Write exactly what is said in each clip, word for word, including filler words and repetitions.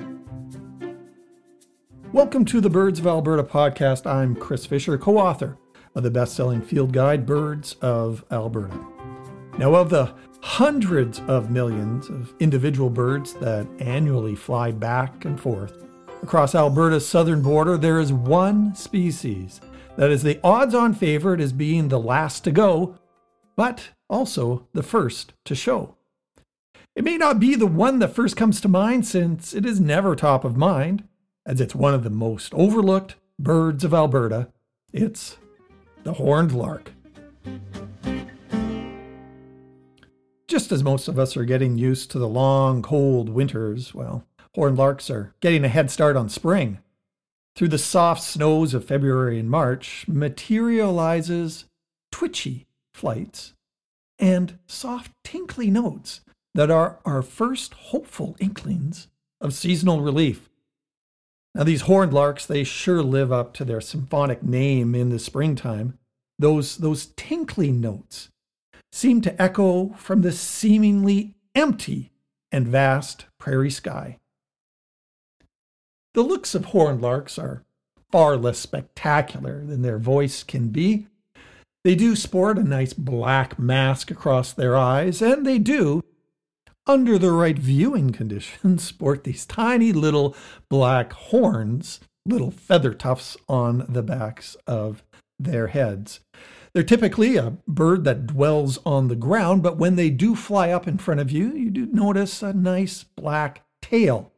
Welcome to the Birds of Alberta podcast. I'm Chris Fisher, co-author of the best-selling field guide, Birds of Alberta. Now, of the hundreds of millions of individual birds that annually fly back and forth across Alberta's southern border, there is one species that is the odds-on favorite as being the last to go, but also the first to show. It may not be the one that first comes to mind, since it is never top of mind, as it's one of the most overlooked birds of Alberta. It's the horned lark. Just as most of us are getting used to the long, cold winters, well, horned larks are getting a head start on spring. Through the soft snows of February and March materializes twitchy flights and soft tinkly notes that are our first hopeful inklings of seasonal relief. Now, these horned larks, they sure live up to their symphonic name in the springtime. Those, those tinkly notes seem to echo from the seemingly empty and vast prairie sky. The looks of horned larks are far less spectacular than their voice can be. They do sport a nice black mask across their eyes, and they do, under the right viewing conditions, sport these tiny little black horns, little feather tufts on the backs of their heads. They're typically a bird that dwells on the ground, but when they do fly up in front of you, you do notice a nice black tail.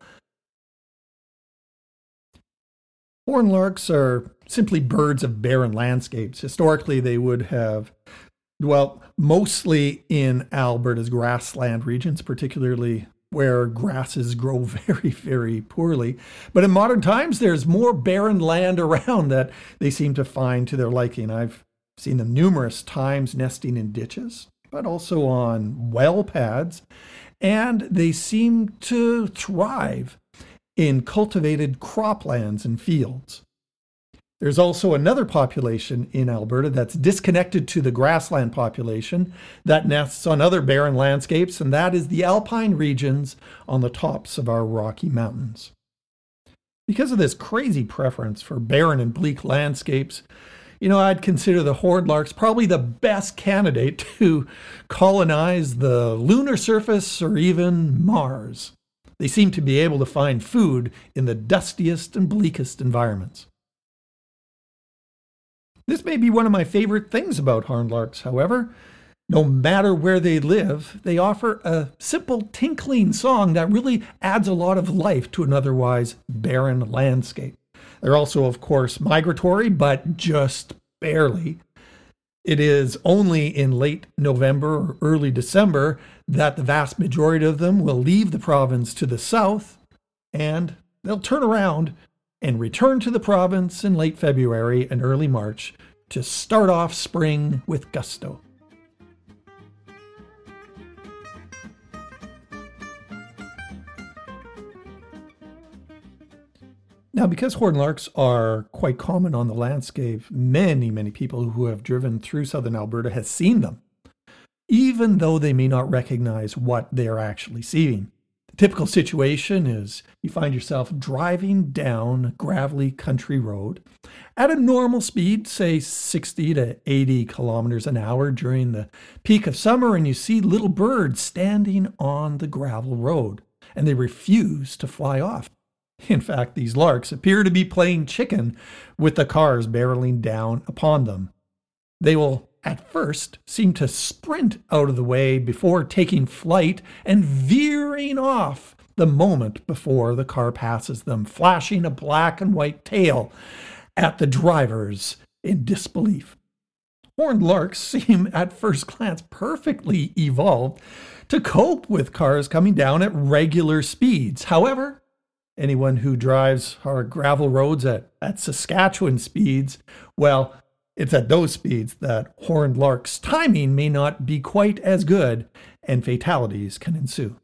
Horned larks are simply birds of barren landscapes. Historically, they would have Well, mostly in Alberta's grassland regions, particularly where grasses grow very, very poorly. But in modern times, there's more barren land around that they seem to find to their liking. I've seen them numerous times nesting in ditches, but also on well pads, and they seem to thrive in cultivated croplands and fields. There's also another population in Alberta that's disconnected to the grassland population that nests on other barren landscapes, and that is the alpine regions on the tops of our Rocky Mountains. Because of this crazy preference for barren and bleak landscapes, you know, I'd consider the horned larks probably the best candidate to colonize the lunar surface or even Mars. They seem to be able to find food in the dustiest and bleakest environments. This may be one of my favorite things about horned larks, however. No matter where they live, they offer a simple tinkling song that really adds a lot of life to an otherwise barren landscape. They're also, of course, migratory, but just barely. It is only in late November or early December that the vast majority of them will leave the province to the south, and they'll turn around and return to the province in late February and early March to start off spring with gusto. Now, because horned larks are quite common on the landscape, many, many people who have driven through southern Alberta have seen them, even though they may not recognize what they're actually seeing. The typical situation is you find yourself driving down a gravelly country road at a normal speed, say sixty to eighty kilometers an hour during the peak of summer, and you see little birds standing on the gravel road, and they refuse to fly off. In fact, these larks appear to be playing chicken with the cars barreling down upon them. They will at first seem to sprint out of the way before taking flight and veering off the moment before the car passes them, flashing a black and white tail at the drivers in disbelief. Horned larks seem at first glance perfectly evolved to cope with cars coming down at regular speeds. However, anyone who drives our gravel roads at, at Saskatchewan speeds, well, it's at those speeds that horned larks' timing may not be quite as good, and fatalities can ensue.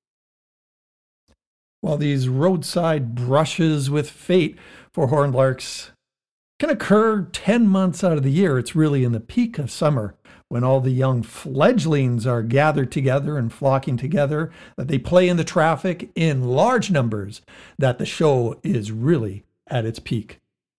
While these roadside brushes with fate for horned larks can occur ten months out of the year, it's really in the peak of summer when all the young fledglings are gathered together and flocking together, that they play in the traffic in large numbers, that the show is really at its peak.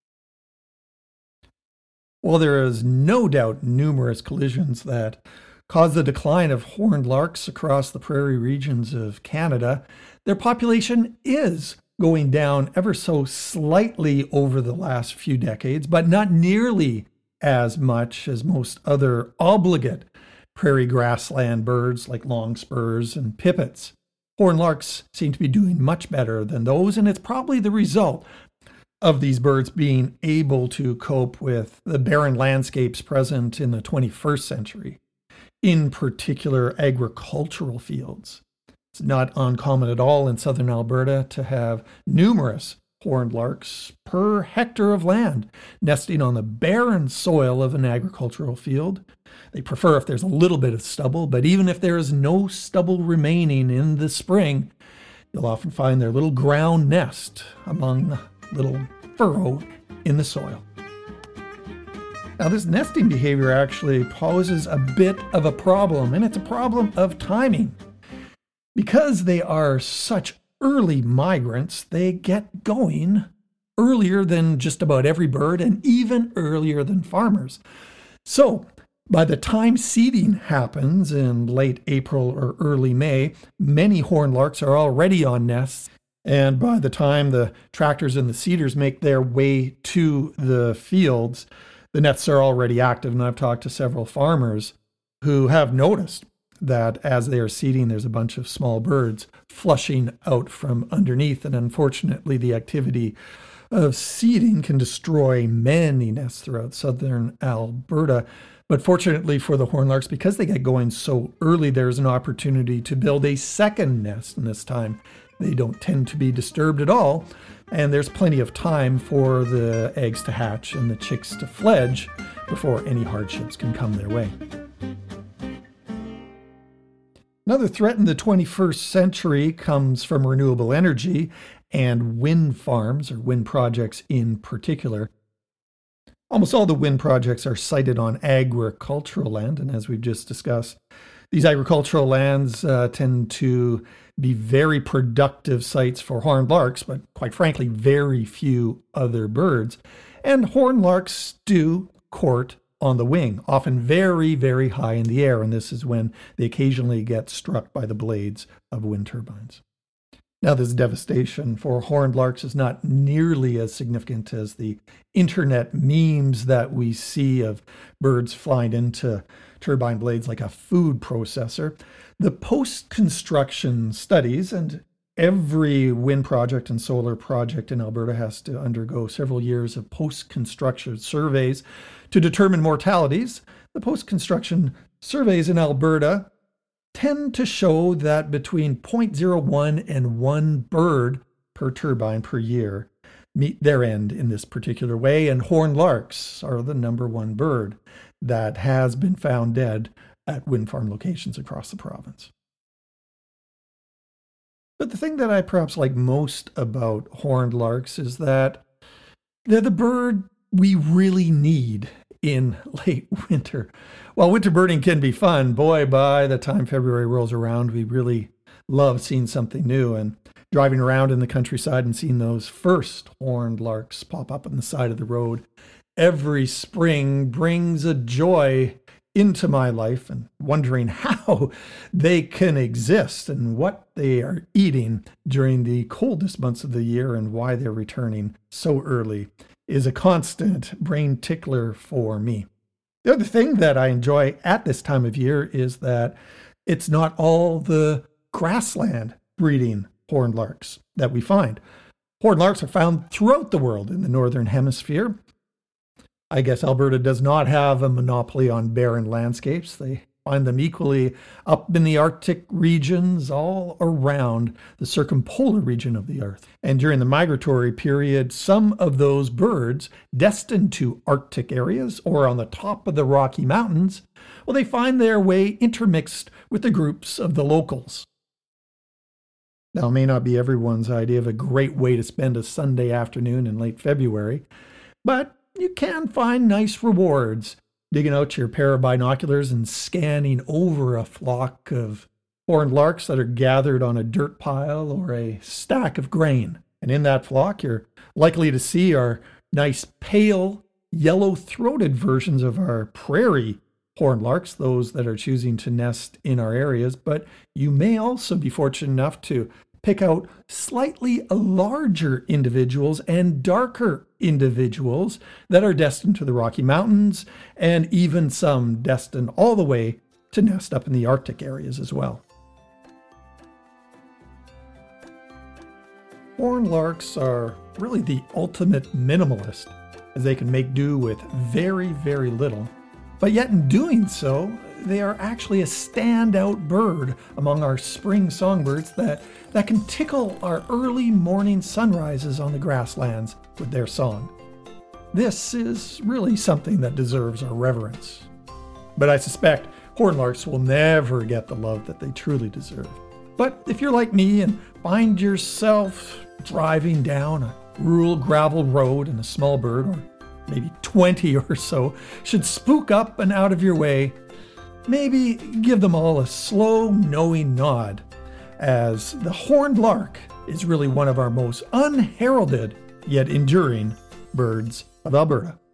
While there is no doubt numerous collisions that cause the decline of horned larks across the prairie regions of Canada, their population is going down ever so slightly over the last few decades, but not nearly as much as most other obligate prairie grassland birds like longspurs and pipits. Horned larks seem to be doing much better than those, and it's probably the result of these birds being able to cope with the barren landscapes present in the twenty-first century, in particular agricultural fields. It's not uncommon at all in southern Alberta to have numerous horned larks per hectare of land nesting on the barren soil of an agricultural field. They prefer if there's a little bit of stubble, but even if there is no stubble remaining in the spring, you'll often find their little ground nest among the little furrow in the soil. Now, this nesting behavior actually poses a bit of a problem, and it's a problem of timing. Because they are such early migrants, they get going earlier than just about every bird and even earlier than farmers. So, by the time seeding happens in late April or early May, many horned larks are already on nests. And by the time the tractors and the seeders make their way to the fields, the nests are already active. And I've talked to several farmers who have noticed that as they are seeding, there's a bunch of small birds flushing out from underneath. And unfortunately, the activity of seeding can destroy many nests throughout southern Alberta. But fortunately for the horned larks, because they get going so early, there's an opportunity to build a second nest. And this time, they don't tend to be disturbed at all. And there's plenty of time for the eggs to hatch and the chicks to fledge before any hardships can come their way. Another threat in the twenty-first century comes from renewable energy and wind farms, or wind projects in particular. Almost all the wind projects are sited on agricultural land, and as we've just discussed, these agricultural lands uh, tend to be very productive sites for horned larks, but quite frankly, very few other birds. And horned larks do court on the wing, often very, very high in the air, and this is when they occasionally get struck by the blades of wind turbines. Now, this devastation for horned larks is not nearly as significant as the internet memes that we see of birds flying into turbine blades like a food processor. The post-construction studies, and every wind project and solar project in Alberta has to undergo several years of post-construction surveys to determine mortalities. The post-construction surveys in Alberta tend to show that between zero point zero one and one bird per turbine per year meet their end in this particular way, and horned larks are the number one bird that has been found dead at wind farm locations across the province. But the thing that I perhaps like most about horned larks is that they're the bird we really need in late winter. While winter birding can be fun, boy, by the time February rolls around, we really love seeing something new and driving around in the countryside and seeing those first horned larks pop up on the side of the road. Every spring brings a joy into my life, and wondering how they can exist and what they are eating during the coldest months of the year and why they're returning so early is a constant brain tickler for me. The other thing that I enjoy at this time of year is that it's not all the grassland breeding horned larks that we find. Horned larks are found throughout the world in the northern hemisphere. I guess Alberta does not have a monopoly on barren landscapes. They find them equally up in the Arctic regions, all around the circumpolar region of the Earth. And during the migratory period, some of those birds destined to Arctic areas or on the top of the Rocky Mountains, well, they find their way intermixed with the groups of the locals. Now, it may not be everyone's idea of a great way to spend a Sunday afternoon in late February, but you can find nice rewards digging out your pair of binoculars and scanning over a flock of horned larks that are gathered on a dirt pile or a stack of grain. And in that flock, you're likely to see our nice pale yellow-throated versions of our prairie horned larks, those that are choosing to nest in our areas. But you may also be fortunate enough to pick out slightly larger individuals and darker individuals that are destined to the Rocky Mountains, and even some destined all the way to nest up in the Arctic areas as well. Horned larks are really the ultimate minimalist, as they can make do with very, very little. But yet in doing so, they are actually a standout bird among our spring songbirds that, that can tickle our early morning sunrises on the grasslands with their song. This is really something that deserves our reverence. But I suspect horned larks will never get the love that they truly deserve. But if you're like me and find yourself driving down a rural gravel road and a small bird, or maybe twenty or so, should spook up and out of your way, maybe give them all a slow, knowing nod, as the horned lark is really one of our most unheralded yet enduring birds of Alberta.